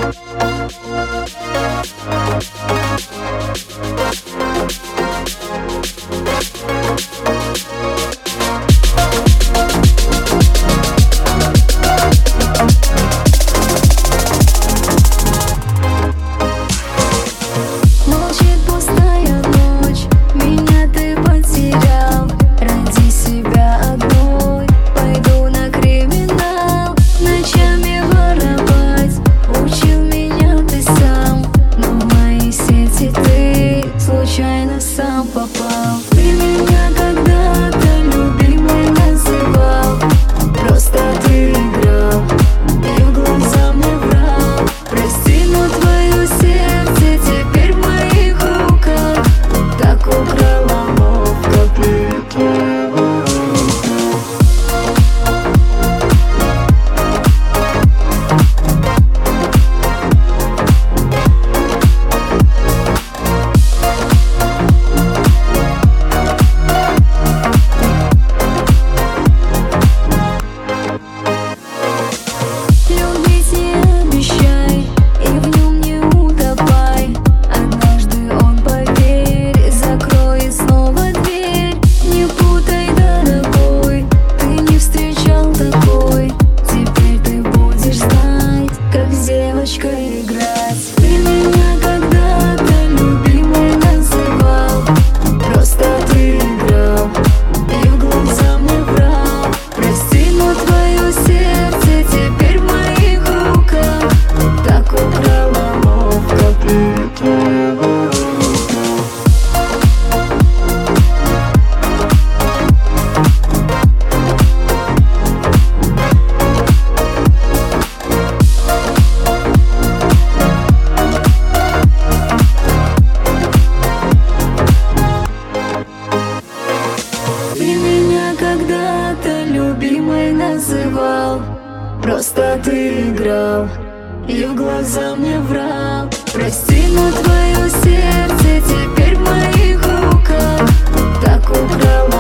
Сам попал. Ты меня когда-то любимой называл, просто ты играл и в глаза мне врал. Прости, но твое сердце теперь в моих руках. Так украла ловко ты твоего играть. Ты меня когда-то любимой называл, просто ты играл и в глаза мне врал. Прости, но твое сердце теперь в моих руках. Так украла ловко ты твоего. Когда-то любимой называл, просто ты играл и в глаза мне врал. Прости, но твое сердце теперь в моих руках. Так украла